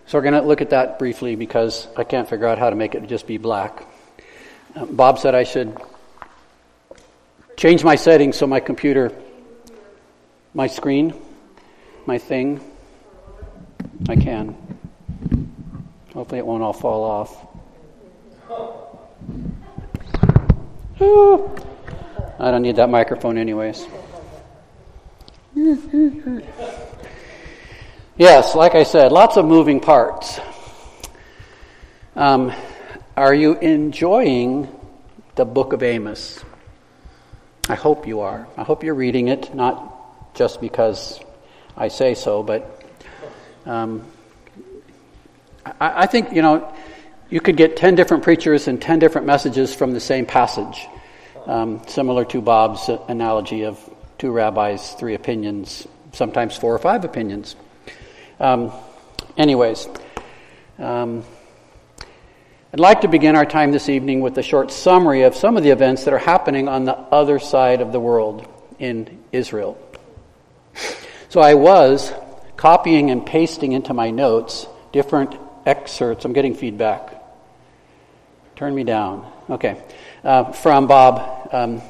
So we're going to look at that briefly because I can't figure out how to make it just be black. Bob said I should change my settings so my computer, my screen, my thing, I can. Hopefully it won't all fall off. Ooh. I don't need that microphone anyways. Yes, like I said, lots of moving parts. Are you enjoying the book of Amos? I hope you are. I hope you're reading it, not just because I say so, but I think, you could get 10 different preachers and 10 different messages from the same passage, similar to Bob's analogy of 2 rabbis, 3 opinions, sometimes 4 or 5 opinions. I'd like to begin our time this evening with a short summary of some of the events that are happening on the other side of the world in Israel. So I was copying and pasting into my notes different excerpts. I'm getting feedback. Turn me down. Okay. From Bob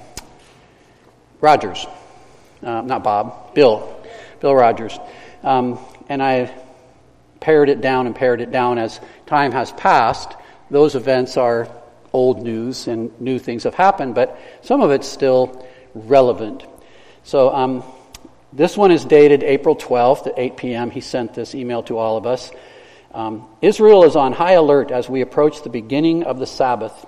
Rogers. Not Bob. Bill Rogers. And I pared it down as time has passed. Those events are old news and new things have happened, but some of it's still relevant. So this one is dated April 12th at 8 p.m. He sent this email to all of us. Israel is on high alert as we approach the beginning of the Sabbath,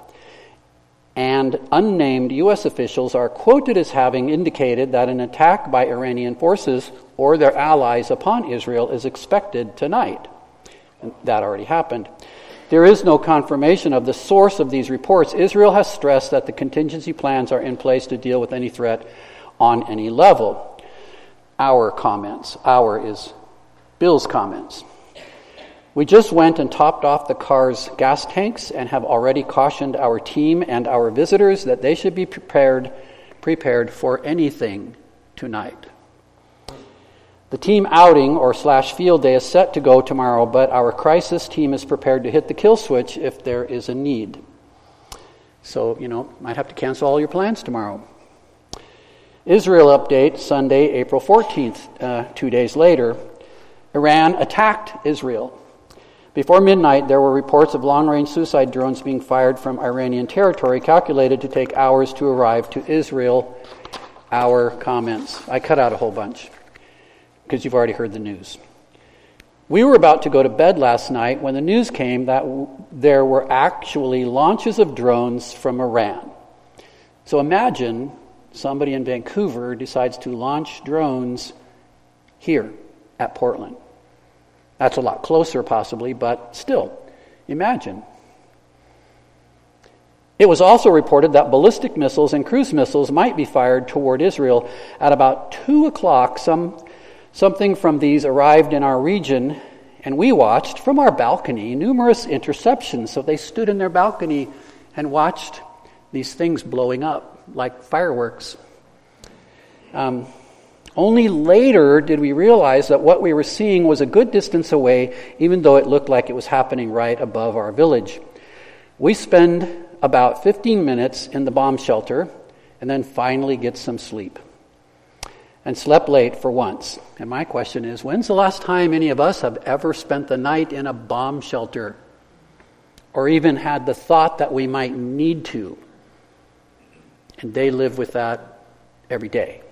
and unnamed U.S. officials are quoted as having indicated that an attack by Iranian forces or their allies upon Israel is expected tonight. And that already happened. There is no confirmation of the source of these reports. Israel has stressed that the contingency plans are in place to deal with any threat on any level. Our comments. Our is Bill's comments. We just went and topped off the car's gas tanks and have already cautioned our team and our visitors that they should be prepared for anything tonight. The team outing or / field day is set to go tomorrow, but our crisis team is prepared to hit the kill switch if there is a need. So, might have to cancel all your plans tomorrow. Israel update, Sunday, April 14th, 2 days later. Iran attacked Israel. Before midnight, there were reports of long-range suicide drones being fired from Iranian territory, calculated to take hours to arrive to Israel. Our comments. I cut out a whole bunch, because you've already heard the news. We were about to go to bed last night when the news came that there were actually launches of drones from Iran. So imagine somebody in Vancouver decides to launch drones here at Portland. That's a lot closer possibly, but still, imagine. It was also reported that ballistic missiles and cruise missiles might be fired toward Israel at about 2 o'clock. Something from these arrived in our region, and we watched from our balcony numerous interceptions. So they stood in their balcony and watched these things blowing up like fireworks. Only later did we realize that what we were seeing was a good distance away, even though it looked like it was happening right above our village. We spend about 15 minutes in the bomb shelter and then finally get some sleep. And slept late for once. And my question is, when's the last time any of us have ever spent the night in a bomb shelter? Or even had the thought that we might need to? And they live with that every day.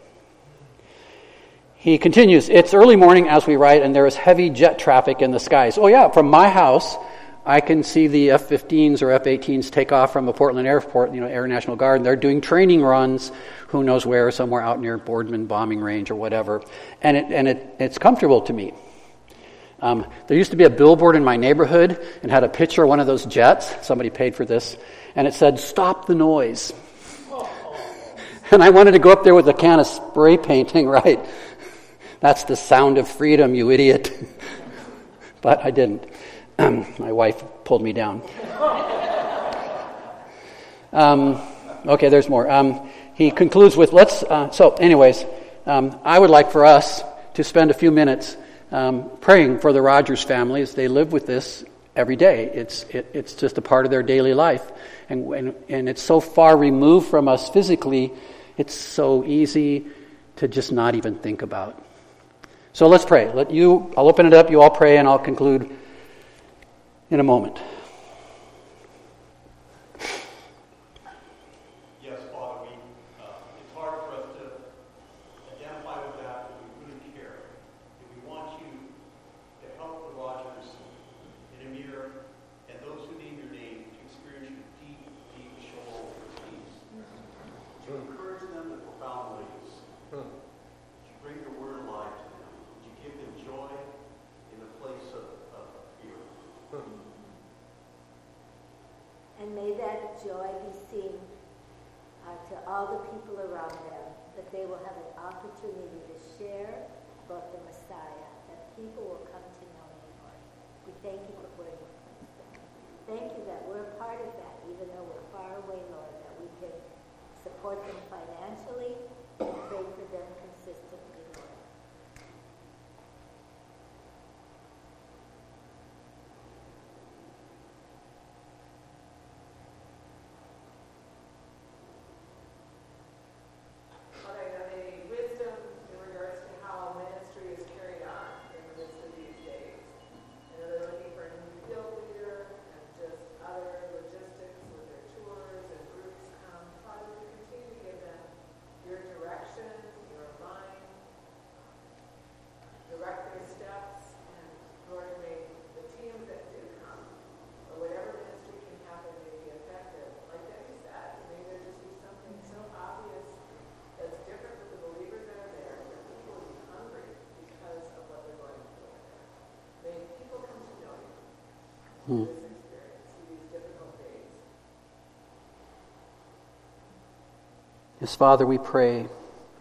He continues, it's early morning as we write, and there is heavy jet traffic in the skies. Oh yeah, from my house, I can see the F-15s or F-18s take off from the Portland Airport, Air National Guard. They're doing training runs, who knows where, somewhere out near Boardman bombing range or whatever. And it's comfortable to me. There used to be a billboard in my neighborhood and had a picture of one of those jets. Somebody paid for this. And it said, "Stop the noise." And I wanted to go up there with a can of spray painting, right? That's the sound of freedom, you idiot. But I didn't. My wife pulled me down. Okay, there's more. He concludes with, I would like for us to spend a few minutes praying for the Rogers family as they live with this every day. It's just a part of their daily life. And it's so far removed from us physically, it's so easy to just not even think about. So let's pray. I'll open it up, you all pray, and I'll conclude in a moment. Yes, Father, it's hard for us to identify with that, but we really care. And we want you to help the Rogers and Amir and those who name your name to experience your deep, deep shalom peace. To encourage them in profound ways. To bring your word alive to them. To give them joy in the place of fear. And may that joy be seen to all the people around them, that they will have an opportunity to share about the Messiah, that people will come to know him, Lord. We thank you for where you placed them. Thank you that we're a part of that, even though we're far away, Lord, that we can support them financially and pray for them consistently, Lord. This experience through these difficult days. Yes, Father, we pray.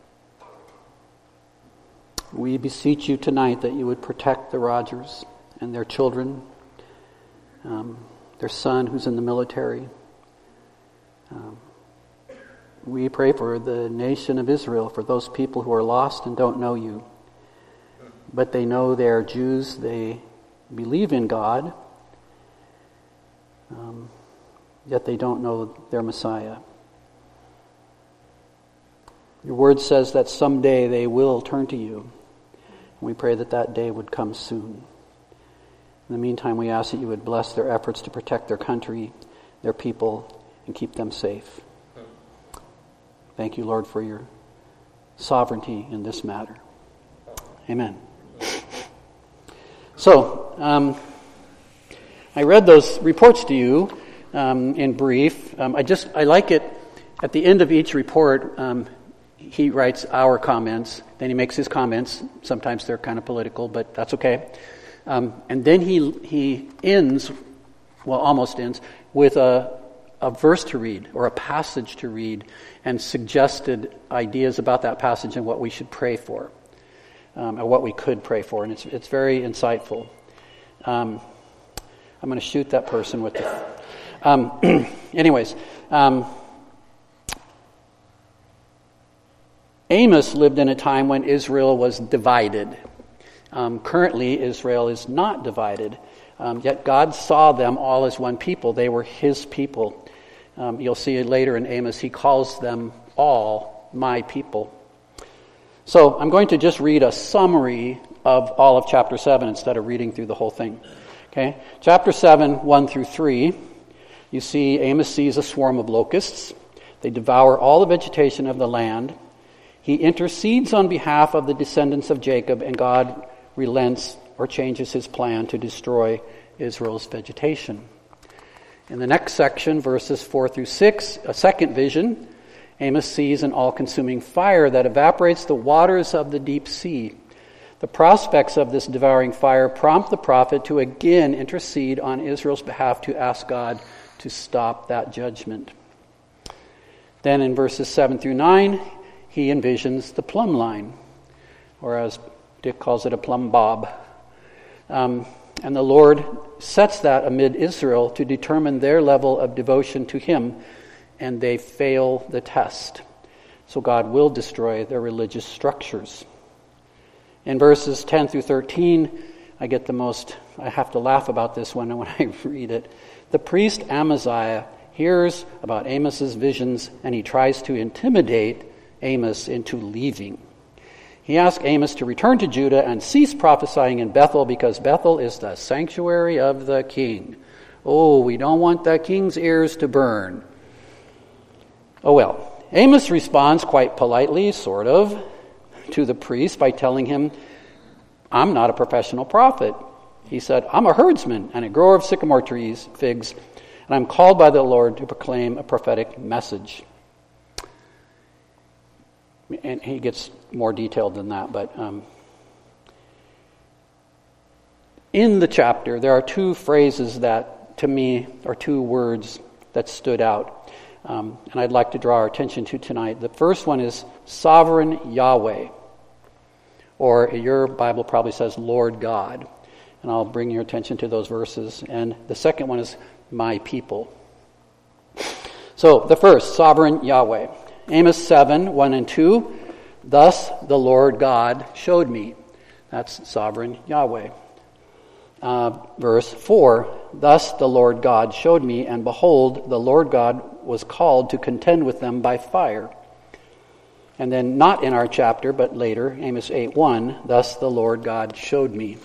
We beseech you tonight that you would protect the Rogers and their children, their son who's in the military. We pray for the nation of Israel, for those people who are lost and don't know you. But they know they are Jews, they believe in God, yet they don't know their Messiah. Your word says that someday they will turn to you. We pray that that day would come soon. In the meantime, we ask that you would bless their efforts to protect their country, their people, and keep them safe. Thank you, Lord, for your sovereignty in this matter. Amen. So, I read those reports to you in brief. I like it at the end of each report. He writes our comments, then he makes his comments. Sometimes they're kind of political, but that's okay. And then he ends, well, almost ends, with a verse to read or a passage to read and suggested ideas about that passage and what we should pray for, or what we could pray for. And it's very insightful. I'm going to shoot that person with the... Anyways... Amos lived in a time when Israel was divided. Currently, Israel is not divided, yet God saw them all as one people. They were his people. You'll see later in Amos, he calls them all my people. So I'm going to just read a summary of all of chapter 7 instead of reading through the whole thing. Okay, chapter 7, 1 through 3, you see Amos sees a swarm of locusts. They devour all the vegetation of the land. He intercedes on behalf of the descendants of Jacob, and God relents or changes his plan to destroy Israel's vegetation. In the next section, verses 4 through 6, a second vision, Amos sees an all-consuming fire that evaporates the waters of the deep sea. The prospects of this devouring fire prompt the prophet to again intercede on Israel's behalf to ask God to stop that judgment. Then in verses 7 through 9, he envisions the plumb line, or as Dick calls it, a plumb bob. And the Lord sets that amid Israel to determine their level of devotion to him, and they fail the test. So God will destroy their religious structures. In verses 10 through 13, I have to laugh about this one when I read it. The priest Amaziah hears about Amos's visions, and he tries to intimidate Amos into leaving. He asks Amos to return to Judah and cease prophesying in Bethel, because Bethel is the sanctuary of the king. Oh, we don't want the king's ears to burn. Oh well. Amos responds quite politely, sort of, to the priest by telling him, I'm not a professional prophet. He said, I'm a herdsman and a grower of sycamore figs, and I'm called by the Lord to proclaim a prophetic message. And he gets more detailed than that, but in the chapter, there are two phrases that, to me, are two words that stood out, and I'd like to draw our attention to tonight. The first one is sovereign Yahweh, or your Bible probably says Lord God, and I'll bring your attention to those verses. And the second one is my people. So, the first, sovereign Yahweh. Amos 7, 1 and 2, thus the Lord God showed me. That's sovereign Yahweh. Verse 4, thus the Lord God showed me, and behold, the Lord God was called to contend with them by fire. And then, not in our chapter, but later, Amos 8:1, thus the Lord God showed me.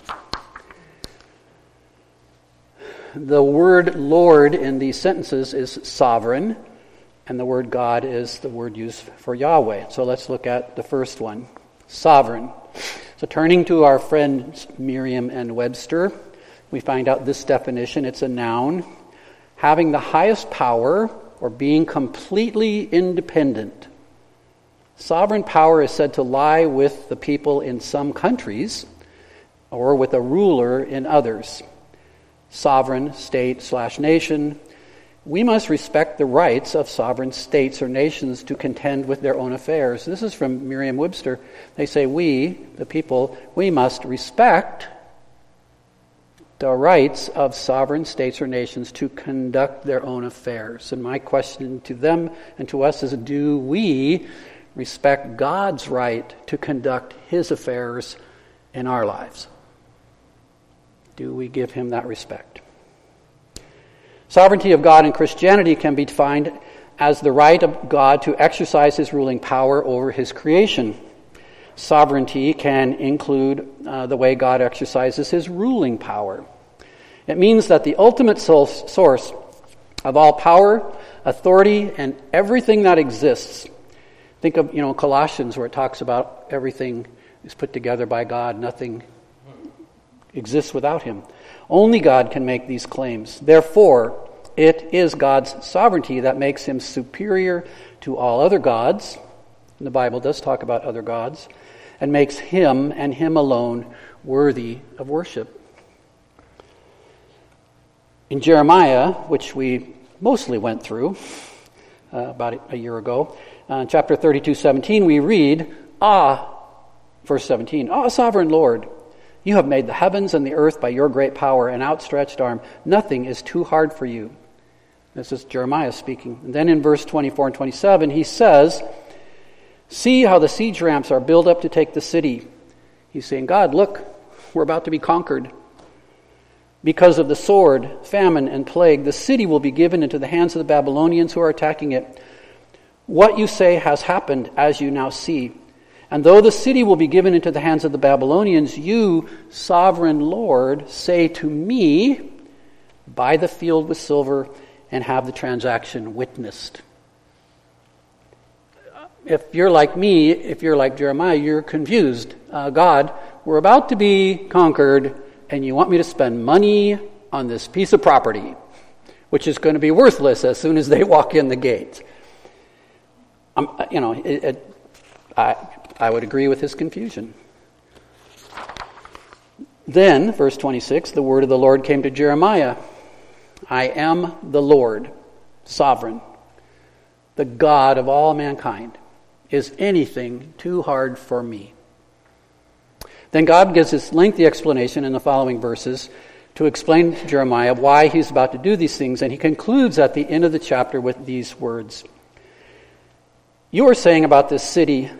The word Lord in these sentences is sovereign, and the word God is the word used for Yahweh. So let's look at the first one, sovereign. So turning to our friends Merriam and Webster, we find out this definition. It's a noun, having the highest power or being completely independent. Sovereign power is said to lie with the people in some countries or with a ruler in others. Sovereign state/nation. We must respect the rights of sovereign states or nations to contend with their own affairs. This is from Merriam-Webster. They say we, the people, we must respect the rights of sovereign states or nations to conduct their own affairs. And my question to them and to us is, do we respect God's right to conduct his affairs in our lives? Do we give him that respect? Sovereignty of God in Christianity can be defined as the right of God to exercise his ruling power over his creation. Sovereignty can include the way God exercises his ruling power. It means that the ultimate source of all power, authority, and everything that exists. Think of, Colossians, where it talks about everything is put together by God, nothing exists without him. Only God can make these claims. Therefore, it is God's sovereignty that makes him superior to all other gods. And the Bible does talk about other gods, and makes him and him alone worthy of worship. In Jeremiah, which we mostly went through about a year ago, chapter 32:17, we read, verse 17, sovereign Lord, you have made the heavens and the earth by your great power and outstretched arm. Nothing is too hard for you. This is Jeremiah speaking. And then in verse 24 and 27, he says, see how the siege ramps are built up to take the city. He's saying, God, look, we're about to be conquered. Because of the sword, famine, and plague, the city will be given into the hands of the Babylonians who are attacking it. What you say has happened, as you now see. And though the city will be given into the hands of the Babylonians, you, sovereign Lord, say to me, buy the field with silver and have the transaction witnessed. If you're like me, if you're like Jeremiah, you're confused. God, we're about to be conquered, and you want me to spend money on this piece of property, which is going to be worthless as soon as they walk in the gate. I would agree with his confusion. Then, verse 26, the word of the Lord came to Jeremiah. I am the Lord, sovereign, the God of all mankind. Is anything too hard for me? Then God gives this lengthy explanation in the following verses to explain to Jeremiah why he's about to do these things, and he concludes at the end of the chapter with these words. You are saying about this city,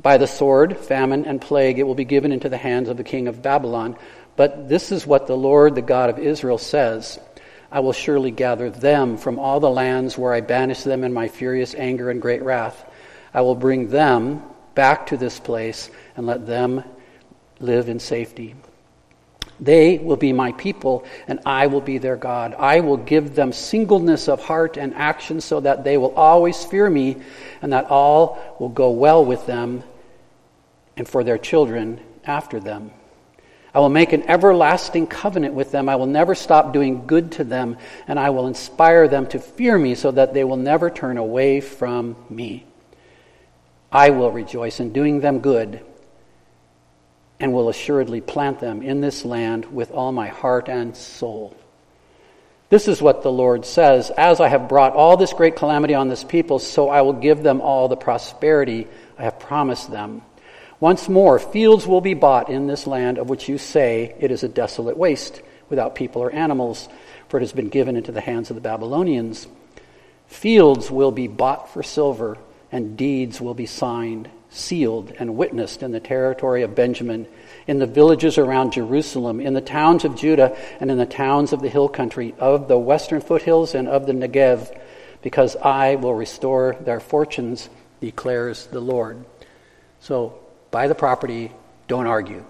By the sword, famine, and plague, it will be given into the hands of the king of Babylon. But this is what the Lord, the God of Israel, says. I will surely gather them from all the lands where I banished them in my furious anger and great wrath. I will bring them back to this place and let them live in safety. They will be my people, and I will be their God. I will give them singleness of heart and action so that they will always fear me, and that all will go well with them and for their children after them. I will make an everlasting covenant with them. I will never stop doing good to them, and I will inspire them to fear me so that they will never turn away from me. I will rejoice in doing them good and will assuredly plant them in this land with all my heart and soul. This is what the Lord says. As I have brought all this great calamity on this people, so I will give them all the prosperity I have promised them. Once more, fields will be bought in this land of which you say it is a desolate waste, without people or animals, for it has been given into the hands of the Babylonians. Fields will be bought for silver, and deeds will be signed, sealed, and witnessed in the territory of Benjamin, in the villages around Jerusalem, in the towns of Judah, and in the towns of the hill country, of the western foothills and of the Negev, because I will restore their fortunes, declares the Lord. So, buy the property, don't argue.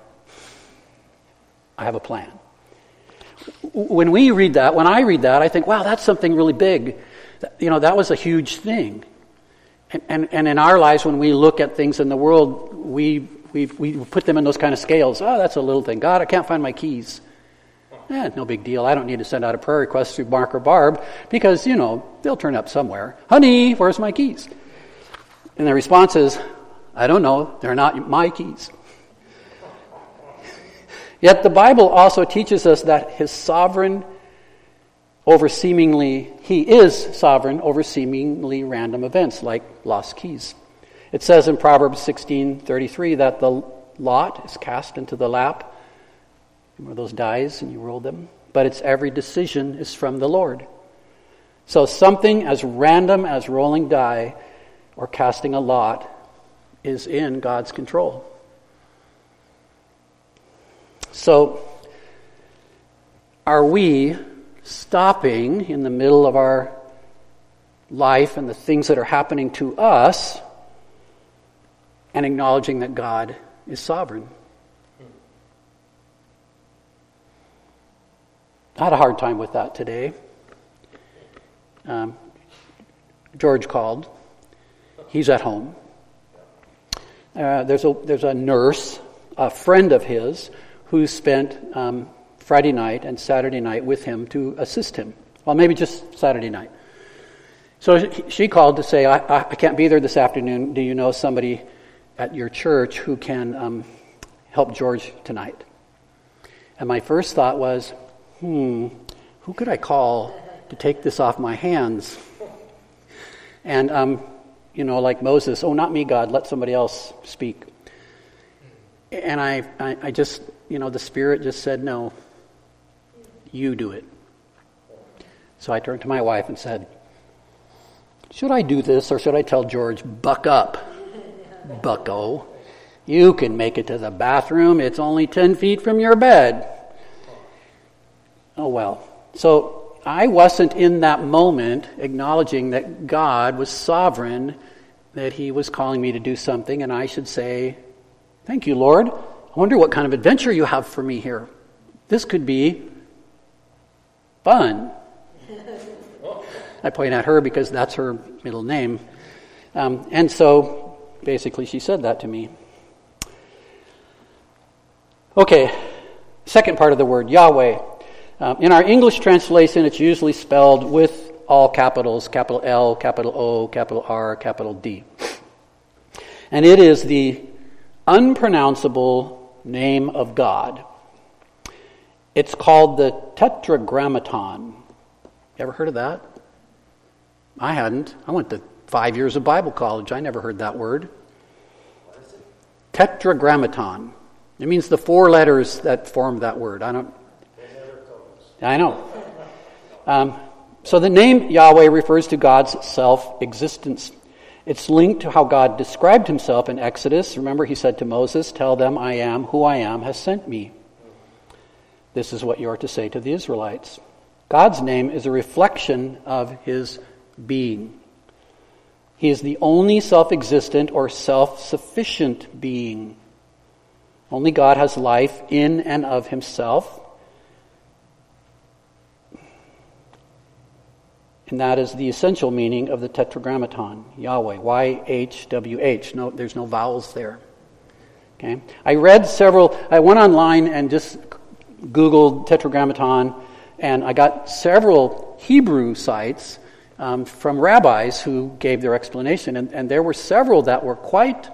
I have a plan. When I read that, I think, wow, that's something really big. That was a huge thing. And in our lives, when we look at things in the world, we put them in those kind of scales. Oh, that's a little thing. God, I can't find my keys. No big deal. I don't need to send out a prayer request through Mark or Barb because, they'll turn up somewhere. Honey, where's my keys? And the response is, I don't know. They're not my keys. Yet the Bible also teaches us that He is sovereign over seemingly random events like lost keys. It says in Proverbs 16:33 that the lot is cast into the lap. Remember those dice and you roll them? But its every decision is from the Lord. So something as random as rolling die or casting a lot is in God's control. So, are we stopping in the middle of our life and the things that are happening to us and acknowledging that God is sovereign? I had a hard time with that today. George called. He's at home. There's a nurse, a friend of his, who spent Friday night and Saturday night with him to assist him. Well, maybe just Saturday night. So she called to say, I can't be there this afternoon. Do you know somebody at your church who can help George tonight? And my first thought was, who could I call to take this off my hands? And like Moses, not me, God, let somebody else speak. And I just, the Spirit just said, no, you do it. So I turned to my wife and said, should I do this or should I tell George, buck up, bucko? You can make it to the bathroom. It's only 10 feet from your bed. Oh, well. So I wasn't in that moment acknowledging that God was sovereign, that He was calling me to do something, and I should say, thank you, Lord. I wonder what kind of adventure you have for me here. This could be fun. I point at her because that's her middle name. And so, basically, she said that to me. Okay, second part of the word, Yahweh. In our English translation, it's usually spelled with all capitals, capital L, capital O, capital R, capital D. And it is the unpronounceable name of God. It's called the Tetragrammaton. You ever heard of that? I hadn't. I went to 5 years of Bible college. I never heard that word. What is it? Tetragrammaton. It means the 4 letters that form that word. I know. So the name Yahweh refers to God's self-existence. It's linked to how God described himself in Exodus. Remember, he said to Moses, "Tell them I am who I am has sent me." This is what you are to say to the Israelites. God's name is a reflection of his being. He is the only self-existent or self-sufficient being. Only God has life in and of himself. And that is the essential meaning of the Tetragrammaton, Yahweh, YHWH. No, there's no vowels there. Okay? I went online and just Googled Tetragrammaton, and I got several Hebrew sites from rabbis who gave their explanation, and there were several that were quite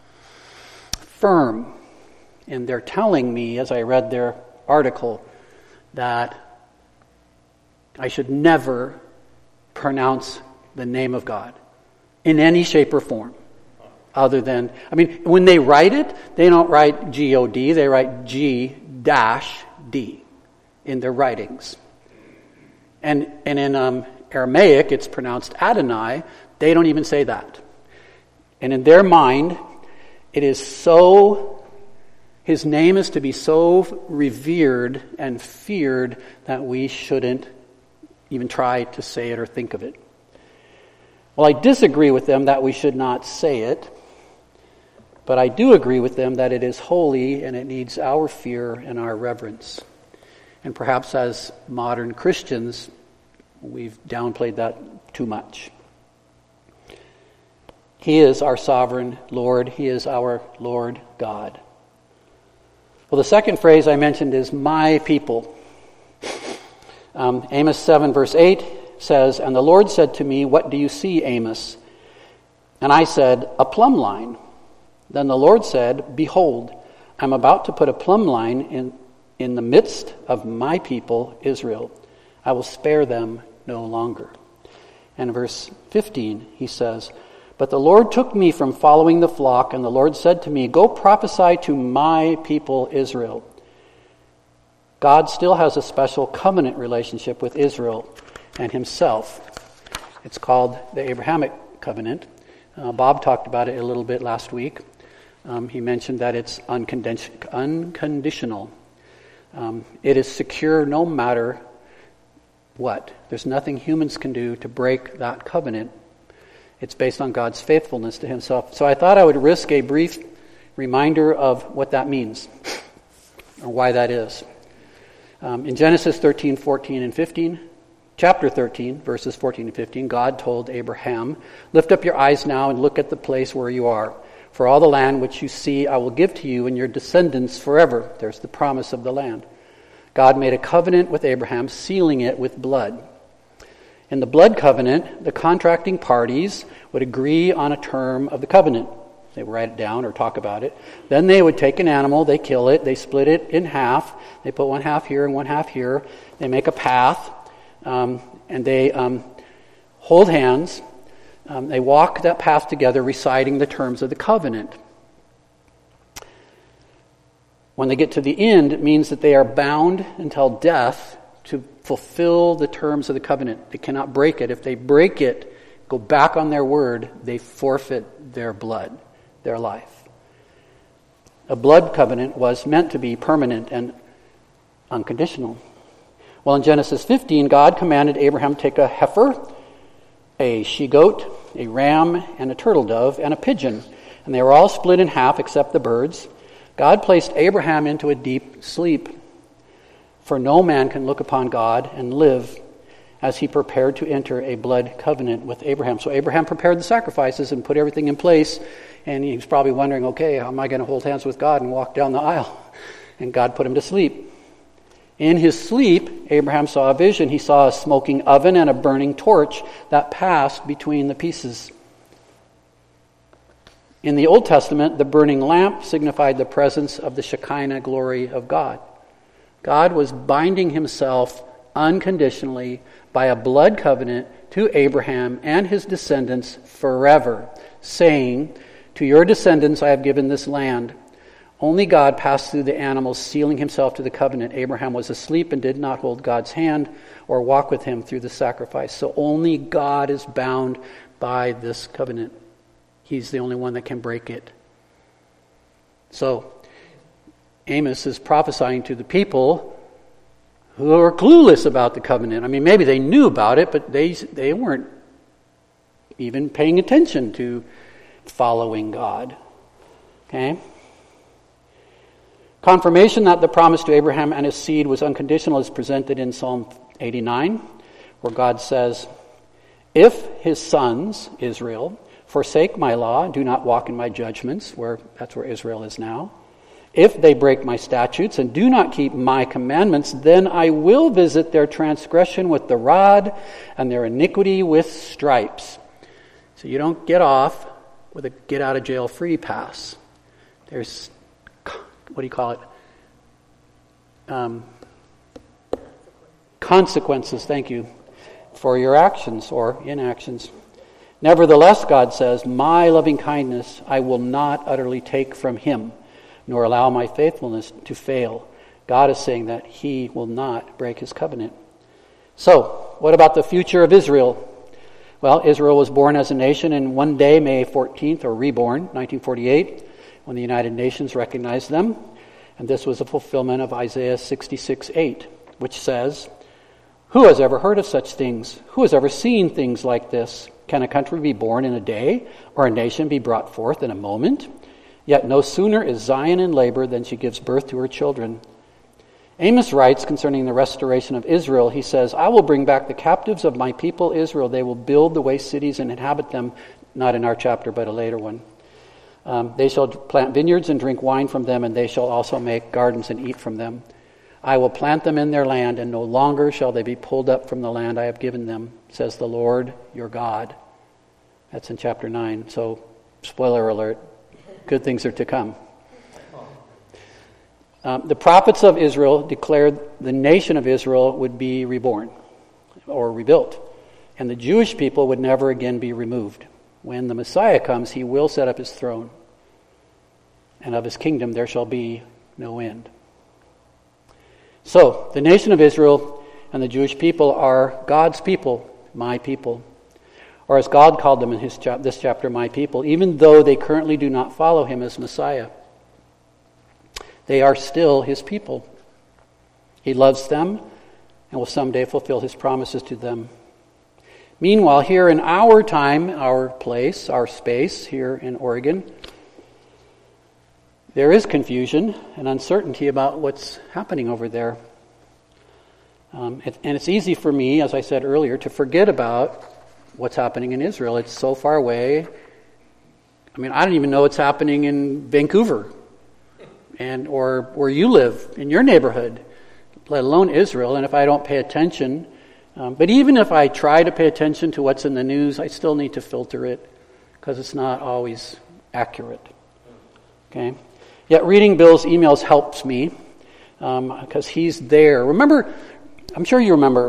firm in their telling me, as I read their article, that I should never pronounce the name of God in any shape or form other than, when they write it, they don't write G-O-D, they write G-D in their writings. And in Aramaic, it's pronounced Adonai. They don't even say that. And in their mind, his name is to be so revered and feared that we shouldn't even try to say it or think of it. Well, I disagree with them that we should not say it, but I do agree with them that it is holy and it needs our fear and our reverence. And perhaps as modern Christians, we've downplayed that too much. He is our sovereign Lord. He is our Lord God. Well, the second phrase I mentioned is my people. Amos 7 verse 8 says, "And the Lord said to me, 'What do you see, Amos?' And I said, 'A plumb line.' Then the Lord said, 'Behold, I'm about to put a plumb line in the midst of my people, Israel. I will spare them no longer.'" And in verse 15, he says, "But the Lord took me from following the flock, and the Lord said to me, 'Go prophesy to my people, Israel.'" God still has a special covenant relationship with Israel and himself. It's called the Abrahamic covenant. Bob talked about it a little bit last week. He mentioned that it's unconditional. It is secure no matter what. There's nothing humans can do to break that covenant. It's based on God's faithfulness to himself. So I thought I would risk a brief reminder of what that means, or why that is. In Genesis 13, 14, and 15, chapter 13, verses 14 and 15, God told Abraham, "Lift up your eyes now and look at the place where you are. For all the land which you see I will give to you and your descendants forever." There's the promise of the land. God made a covenant with Abraham, sealing it with blood. In the blood covenant, the contracting parties would agree on a term of the covenant. They would write it down or talk about it. Then they would take an animal, they kill it, they split it in half. They put one half here and one half here. They make a path, and they hold hands. They walk that path together, reciting the terms of the covenant. When they get to the end, it means that they are bound until death to fulfill the terms of the covenant. They cannot break it. If they break it, go back on their word, they forfeit their blood, their life. A blood covenant was meant to be permanent and unconditional. Well, in Genesis 15, God commanded Abraham to take a heifer, a she-goat, a ram, and a turtle dove, and a pigeon. And they were all split in half except the birds. God placed Abraham into a deep sleep. For no man can look upon God and live, as he prepared to enter a blood covenant with Abraham. So Abraham prepared the sacrifices and put everything in place. And he was probably wondering, okay, how am I going to hold hands with God and walk down the aisle? And God put him to sleep. In his sleep, Abraham saw a vision. He saw a smoking oven and a burning torch that passed between the pieces. In the Old Testament, the burning lamp signified the presence of the Shekinah glory of God. God was binding himself unconditionally by a blood covenant to Abraham and his descendants forever, saying, "To your descendants I have given this land." Only God passed through the animals, sealing himself to the covenant. Abraham was asleep and did not hold God's hand or walk with him through the sacrifice. So only God is bound by this covenant. He's the only one that can break it. So, Amos is prophesying to the people who are clueless about the covenant. I mean, maybe they knew about it, but they weren't even paying attention to following God. Okay? Confirmation that the promise to Abraham and his seed was unconditional is presented in Psalm 89, where God says, "If his sons, Israel, forsake my law, do not walk in my judgments," that's where Israel is now. "If they break my statutes and do not keep my commandments, then I will visit their transgression with the rod and their iniquity with stripes." So you don't get off with a get-out-of-jail-free pass. There's, what do you call it? Consequences, thank you, for your actions or inactions. "Nevertheless," God says, "my loving kindness I will not utterly take from him, nor allow my faithfulness to fail." God is saying that he will not break his covenant. So, what about the future of Israel? Well, Israel was born as a nation in one day, May 14th, or reborn, 1948, when the United Nations recognized them. And this was a fulfillment of Isaiah 66:8, which says, "Who has ever heard of such things? Who has ever seen things like this? Can a country be born in a day, or a nation be brought forth in a moment? Yet no sooner is Zion in labor than she gives birth to her children." Amos writes concerning the restoration of Israel, he says, "I will bring back the captives of my people Israel. They will build the waste cities and inhabit them," not in our chapter, but a later one. "They shall plant vineyards and drink wine from them, and they shall also make gardens and eat from them. I will plant them in their land, and no longer shall they be pulled up from the land I have given them, says the Lord your God." That's in chapter 9. So, spoiler alert, good things are to come. The prophets of Israel declared the nation of Israel would be reborn or rebuilt, and the Jewish people would never again be removed. When the Messiah comes, he will set up his throne, and of his kingdom there shall be no end. So, the nation of Israel and the Jewish people are God's people, my people. Or as God called them in this chapter, my people, even though they currently do not follow him as Messiah. They are still his people. He loves them and will someday fulfill his promises to them. Meanwhile, here in our time, our place, our space here in Oregon, there is confusion and uncertainty about what's happening over there. And it's easy for me, as I said earlier, to forget about what's happening in Israel. It's so far away. I mean, I don't even know what's happening in Vancouver or where you live, in your neighborhood, let alone Israel. And if I don't pay attention, but even if I try to pay attention to what's in the news, I still need to filter it because it's not always accurate. Okay? Yet reading Bill's emails helps me because he's there. Remember, I'm sure you remember,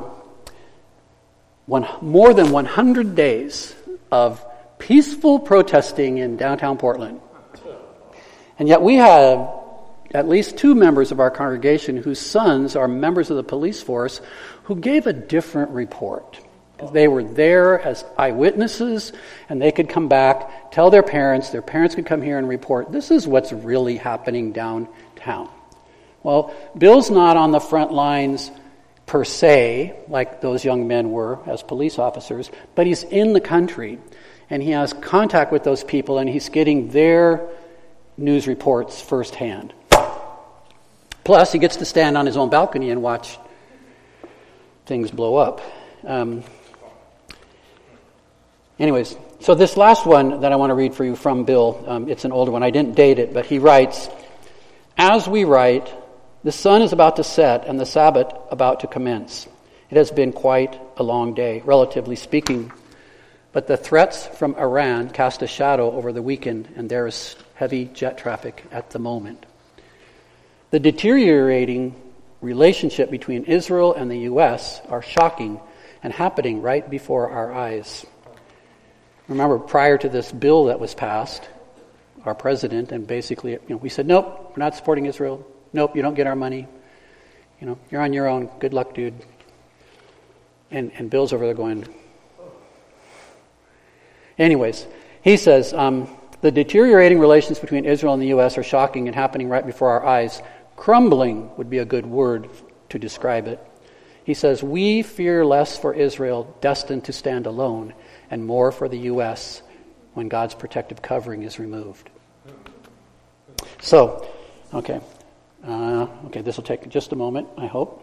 more than 100 days of peaceful protesting in downtown Portland. And yet we have at least 2 members of our congregation whose sons are members of the police force who gave a different report. They were there as eyewitnesses, and they could come back, tell their parents could come here and report, this is what's really happening downtown. Well, Bill's not on the front lines per se, like those young men were as police officers, but he's in the country, and he has contact with those people, and he's getting their news reports firsthand. Plus, he gets to stand on his own balcony and watch things blow up. Anyways, so this last one that I want to read for you from Bill, it's an older one. I didn't date it, but he writes, "As we write, the sun is about to set and the Sabbath about to commence. It has been quite a long day, relatively speaking. But the threats from Iran cast a shadow over the weekend, and there is heavy jet traffic at the moment. The deteriorating relationship between Israel and the U.S. are shocking and happening right before our eyes." Remember, prior to this bill that was passed, our president, and basically, we said, nope, we're not supporting Israel. Nope, you don't get our money. You're on your own. Good luck, dude. And Bill's over there going. Anyways, He says, the deteriorating relations between Israel and the U.S. are shocking and happening right before our eyes. Crumbling would be a good word to describe it. He says, we fear less for Israel, destined to stand alone, and more for the U.S. when God's protective covering is removed. So, okay, this will take just a moment, I hope.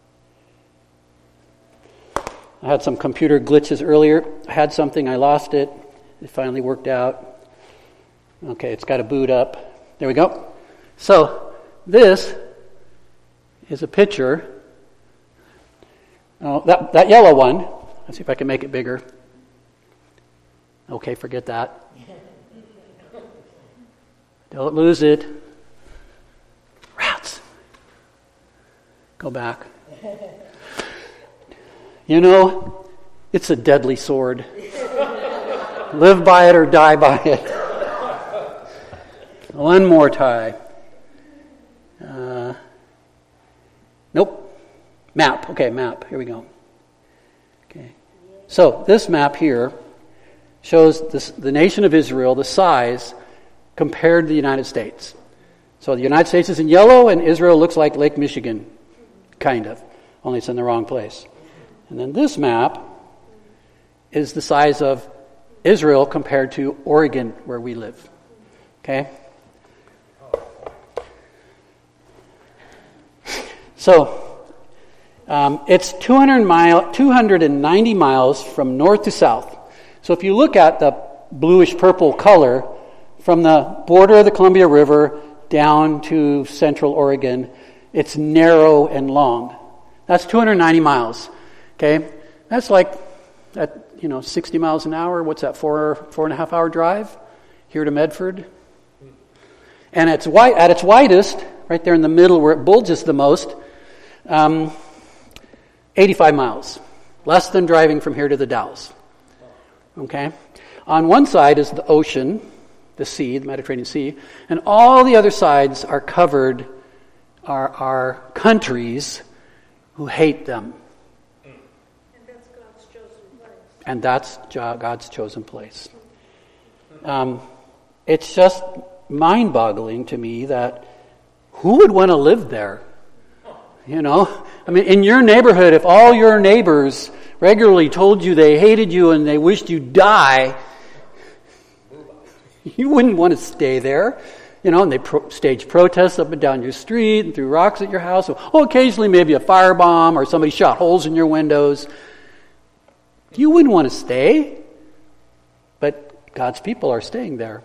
I had some computer glitches earlier. I had something, I lost it. It finally worked out. Okay, it's got to boot up. There we go. So, this is a picture. Oh, that yellow one. Let's see if I can make it bigger. Okay, forget that. Don't lose it. Rats. Go back. You know, it's a deadly sword. Live by it or die by it. One more tie. Nope. Map. Okay, map. Here we go. Okay. So this map here shows the nation of Israel, the size, compared to the United States. So the United States is in yellow, and Israel looks like Lake Michigan, kind of, only it's in the wrong place. And then this map is the size of Israel compared to Oregon, where we live. Okay? So, it's 290 miles from north to south. So if you look at the bluish-purple color, from the border of the Columbia River down to central Oregon, it's narrow and long. That's 290 miles. Okay? That's like, 60 miles an hour. What's that, 4.5 hour drive here to Medford? And at its widest, right there in the middle where it bulges the most, 85 miles. Less than driving from here to the Dalles. Okay? On one side is the ocean, the sea, the Mediterranean Sea, and all the other sides are covered, are countries who hate them. And that's God's chosen place. It's just mind-boggling to me that who would want to live there? You know? I mean, in your neighborhood, if all your neighbors regularly told you they hated you and they wished you'd die, you wouldn't want to stay there. You know, and they stage protests up and down your street and threw rocks at your house. Occasionally maybe a firebomb or somebody shot holes in your windows. You wouldn't want to stay, but God's people are staying there.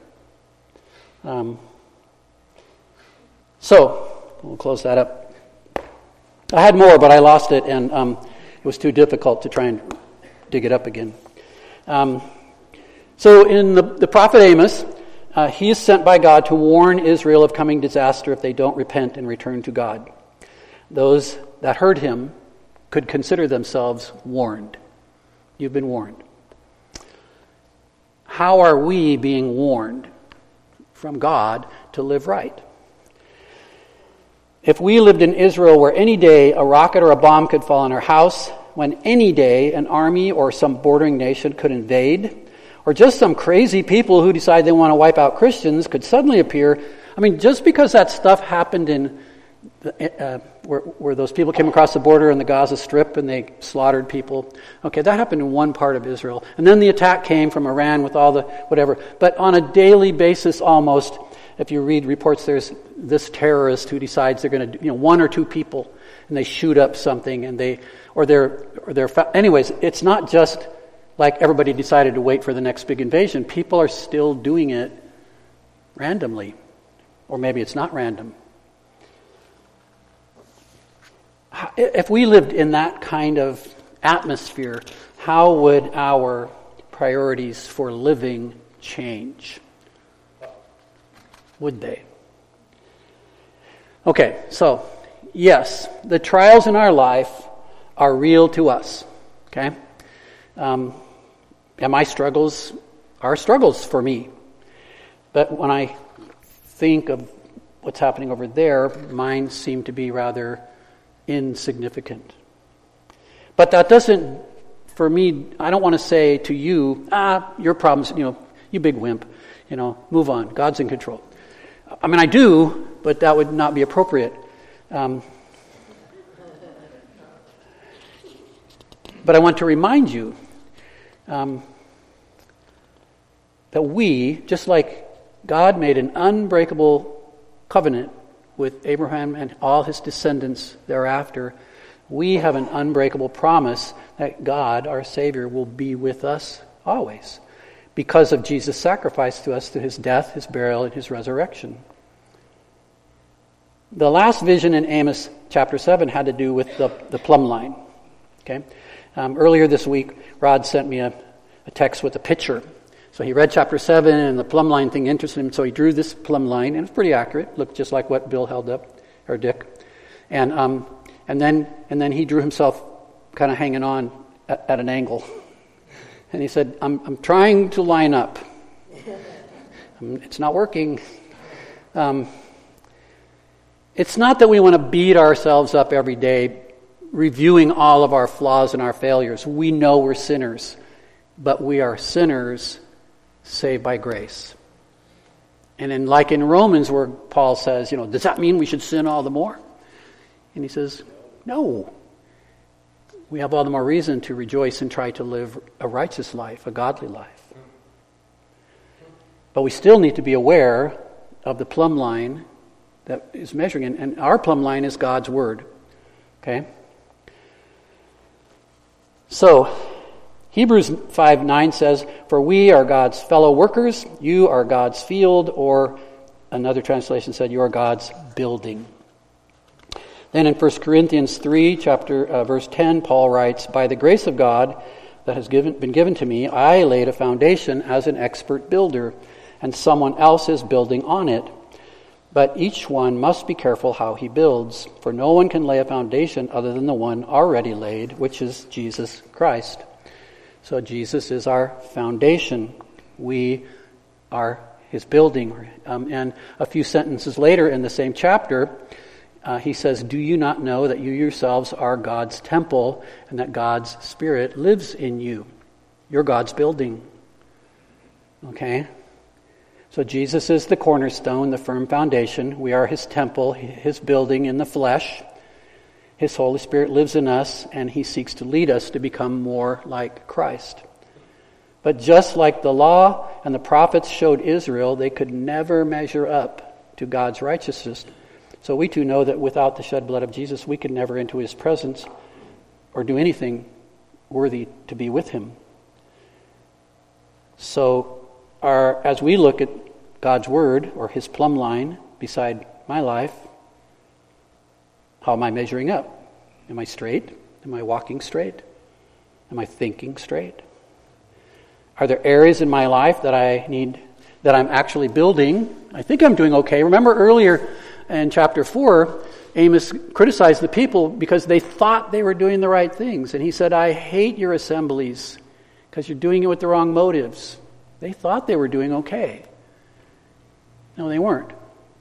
So, we'll close that up. I had more, but I lost it, and it was too difficult to try and dig it up again. So in the prophet Amos, he is sent by God to warn Israel of coming disaster if they don't repent and return to God. Those that heard him could consider themselves warned. You've been warned. How are we being warned from God to live right? If we lived in Israel where any day a rocket or a bomb could fall on our house, when any day an army or some bordering nation could invade, or just some crazy people who decide they want to wipe out Christians could suddenly appear, I mean, just because that stuff happened in where those people came across the border in the Gaza Strip and they slaughtered people. Okay, that happened in one part of Israel. And then the attack came from Iran with all the whatever. But on a daily basis almost, if you read reports, there's this terrorist who decides they're going to, one or two people, and they shoot up something, and anyways, it's not just like everybody decided to wait for the next big invasion. People are still doing it randomly. Or maybe it's not random. If we lived in that kind of atmosphere, how would our priorities for living change? Would they? Okay, so, yes, the trials in our life are real to us. Okay? And my struggles are struggles for me. But when I think of what's happening over there, mine seem to be rather insignificant. But that doesn't, for me, I don't want to say to you, your problems, You big wimp. Move on. God's in control. I mean, I do, but that would not be appropriate. But I want to remind you that we, just like God made an unbreakable covenant with Abraham and all his descendants thereafter, we have an unbreakable promise that God, our Savior, will be with us always because of Jesus' sacrifice to us through his death, his burial, and his resurrection. The last vision in Amos chapter 7 had to do with the plumb line. Okay, earlier this week, Rod sent me a text with a picture. So he read chapter 7, and the plumb line thing interested him, so he drew this plumb line, and it's pretty accurate. Looked just like what Bill held up, or Dick. And then he drew himself kind of hanging on at an angle. And he said, I'm trying to line up. It's not working. It's not that we want to beat ourselves up every day, reviewing all of our flaws and our failures. We know we're sinners, but we are sinners saved by grace. And like in Romans where Paul says, does that mean we should sin all the more? And he says, no. We have all the more reason to rejoice and try to live a righteous life, a godly life. But we still need to be aware of the plumb line that is measuring. And our plumb line is God's Word. Okay? So, Hebrews 5:9 says, "For we are God's fellow workers, you are God's field," or another translation said, "you are God's building." Then in 1 Corinthians 3, verse 10, Paul writes, "By the grace of God that has been given to me, I laid a foundation as an expert builder, and someone else is building on it. But each one must be careful how he builds, for no one can lay a foundation other than the one already laid, which is Jesus Christ." So Jesus is our foundation. We are his building. And a few sentences later in the same chapter, he says, "Do you not know that you yourselves are God's temple and that God's Spirit lives in you?" You're God's building. Okay? So Jesus is the cornerstone, the firm foundation. We are his temple, his building in the flesh. His Holy Spirit lives in us, and he seeks to lead us to become more like Christ. But just like the law and the prophets showed Israel, they could never measure up to God's righteousness. So we too know that without the shed blood of Jesus, we could never enter his presence or do anything worthy to be with him. So as we look at God's Word, or his plumb line beside my life, how am I measuring up? Am I straight? Am I walking straight? Am I thinking straight? Are there areas in my life that I'm actually building? I think I'm doing okay. Remember earlier in chapter 4, Amos criticized the people because they thought they were doing the right things. And he said, "I hate your assemblies because you're doing it with the wrong motives." They thought they were doing okay. No, they weren't.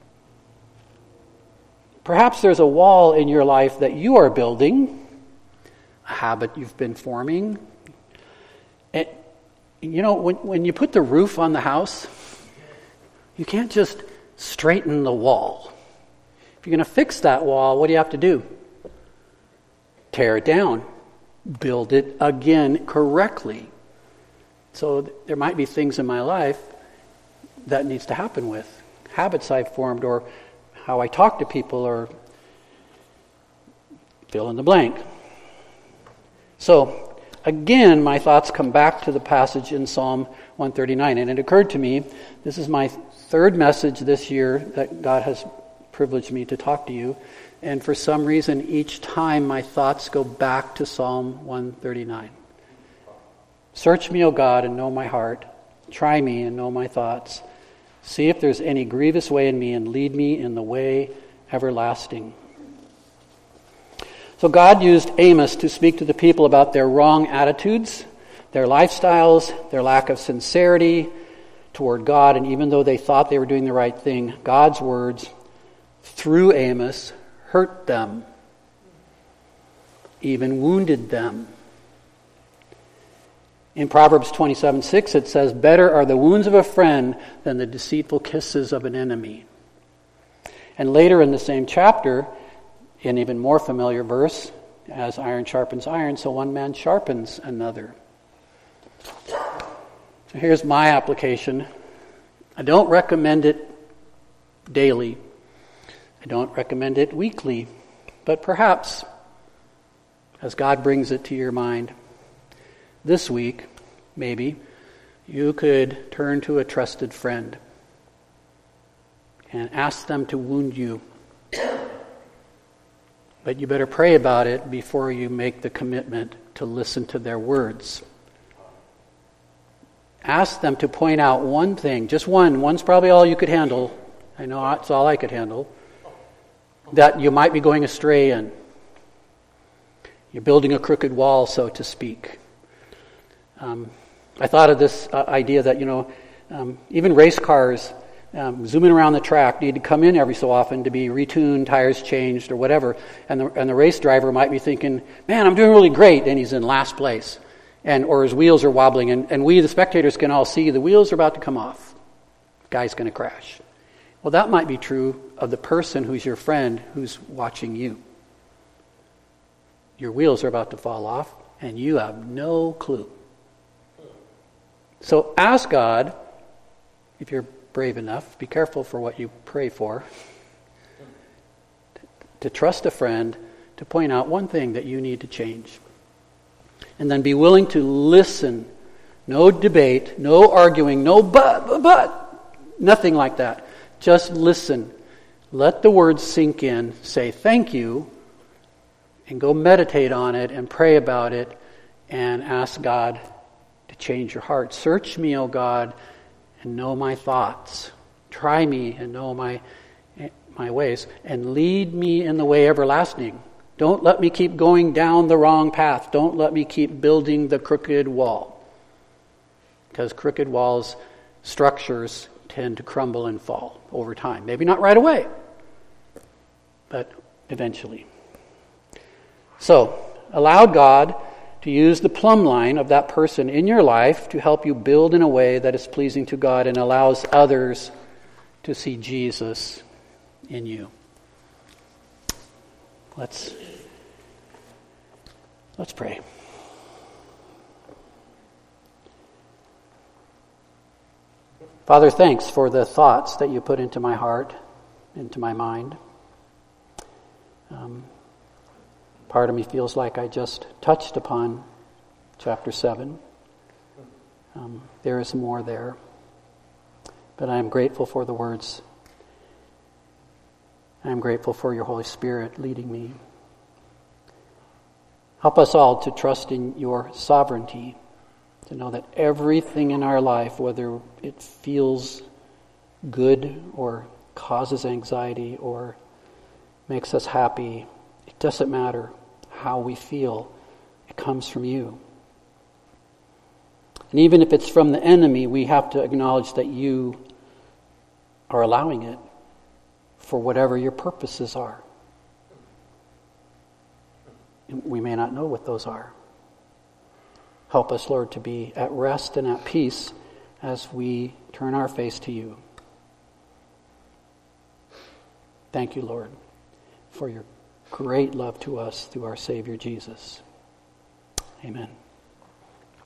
Perhaps there's a wall in your life that you are building, a habit you've been forming. And, when you put the roof on the house, you can't just straighten the wall. If you're going to fix that wall, what do you have to do? Tear it down. Build it again correctly. So there might be things in my life that needs to happen with. Habits I've formed, or how I talk to people, or fill in the blank. So, again, my thoughts come back to the passage in Psalm 139. And it occurred to me, this is my third message this year that God has privileged me to talk to you. And for some reason, each time my thoughts go back to Psalm 139. "Search me, O God, and know my heart. Try me and know my thoughts. See if there's any grievous way in me, and lead me in the way everlasting." So God used Amos to speak to the people about their wrong attitudes, their lifestyles, their lack of sincerity toward God. And even though they thought they were doing the right thing, God's words through Amos hurt them, even wounded them. In Proverbs 27:6, it says, "Better are the wounds of a friend than the deceitful kisses of an enemy." And later in the same chapter, an even more familiar verse, "As iron sharpens iron, so one man sharpens another." So here's my application. I don't recommend it daily. I don't recommend it weekly. But perhaps, as God brings it to your mind, this week, maybe, you could turn to a trusted friend and ask them to wound you. But you better pray about it before you make the commitment to listen to their words. Ask them to point out one thing, just one. One's probably all you could handle. I know it's all I could handle. That you might be going astray in. You're building a crooked wall, so to speak. I thought of this idea that, even race cars zooming around the track need to come in every so often to be retuned, tires changed, or whatever. And the race driver might be thinking, "Man, I'm doing really great," and he's in last place. Or his wheels are wobbling, and we, the spectators, can all see the wheels are about to come off. The guy's going to crash. Well, that might be true of the person who's your friend who's watching you. Your wheels are about to fall off, and you have no clue. So ask God, if you're brave enough, be careful for what you pray for, to trust a friend to point out one thing that you need to change. And then be willing to listen. No debate, no arguing, no but, nothing like that. Just listen. Let the words sink in. Say thank you. And go meditate on it and pray about it and ask God to change your heart. Search me, O God, and know my thoughts. Try me and know my ways. And lead me in the way everlasting. Don't let me keep going down the wrong path. Don't let me keep building the crooked wall. Because crooked walls, structures tend to crumble and fall over time. Maybe not right away, but eventually. So, allow God to use the plumb line of that person in your life to help you build in a way that is pleasing to God and allows others to see Jesus in you. Let's pray. Father, thanks for the thoughts that you put into my heart, into my mind. Part of me feels like I just touched upon chapter 7. There is more there. But I am grateful for the words. I am grateful for your Holy Spirit leading me. Help us all to trust in your sovereignty, to know that everything in our life, whether it feels good or causes anxiety or makes us happy, it doesn't matter how we feel. It comes from you. And even if it's from the enemy, we have to acknowledge that you are allowing it for whatever your purposes are. We may not know what those are. Help us, Lord, to be at rest and at peace as we turn our face to you. Thank you, Lord, for your great love to us through our Savior Jesus. Amen.